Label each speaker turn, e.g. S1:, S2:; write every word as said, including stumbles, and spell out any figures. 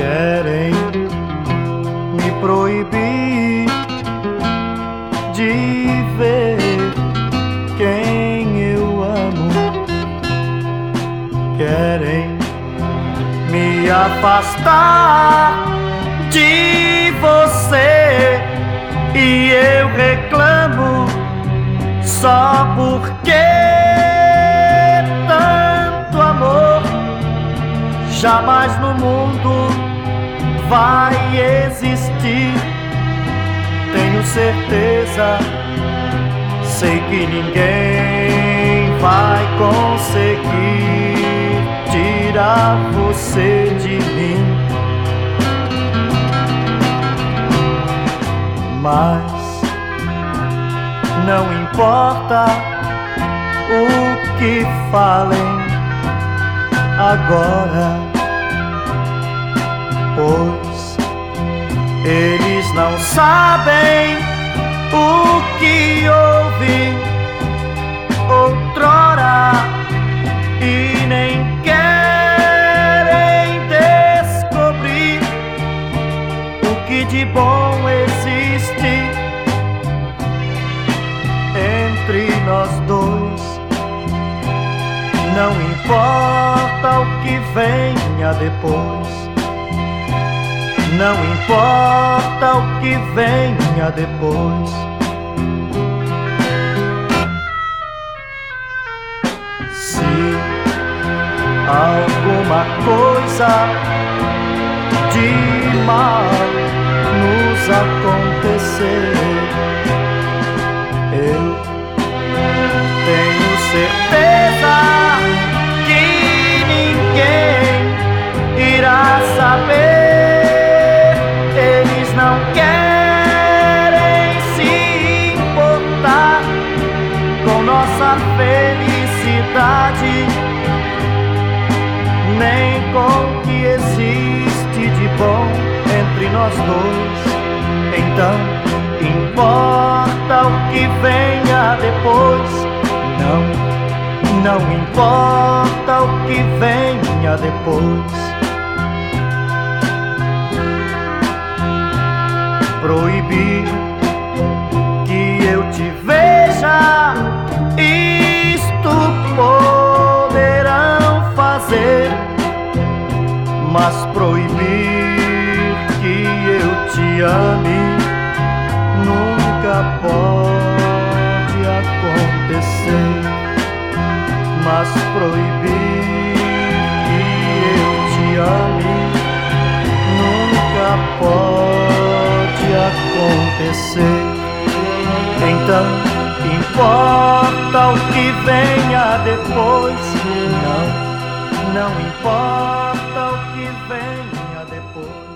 S1: querem me proibir de ver quem eu amo, querem me afastar de você, e eu reclamo só porque tanto amor jamais no mundo vai existir. Tenho certeza, sei que ninguém vai conseguir tirar você de mim. Mas não importa o que falem agora, pois eles não sabem o que houve outrora e nem querem descobrir o que de bom existe entre nós dois. Não importa o que venha depois, não importa o que venha depois. Se alguma coisa de mal nos acontecer, eu tenho certeza que ninguém irá saber. Eles não querem se importar com nossa felicidade, nem com o que existe de bom entre nós dois. Então, importa o que venha depois. Não, não importa o que venha depois. Proibir que eu te veja, isto poderão fazer, mas proibir que eu te ame nunca pode acontecer. Mas proibir que eu te ame nunca pode acontecer. Então, importa o que venha depois. Não, não importa o que venha depois.